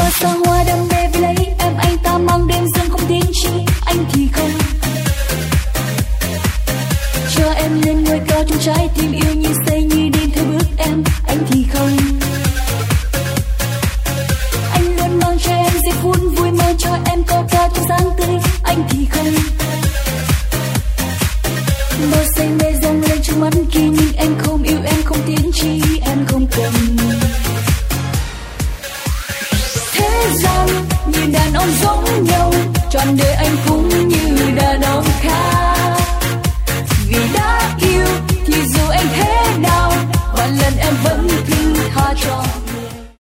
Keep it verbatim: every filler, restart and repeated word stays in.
ta xa hoa đam mê vì lấy em, anh ta mang đêm dương không tiếng chi, anh thì không. Cho em lên ngôi cao trong trái tim yêu như say như điên theo bước em, anh thì không. Anh luôn mang cho em giây phút vui, mang cho em câu ca trong sáng tươi, anh thì không. Bao say mê dâng lên trong mắt kia nhưng anh không yêu em không tiếng chi, em không cần. Thế gian như đàn ông giống nhau, trọn đời anh cũng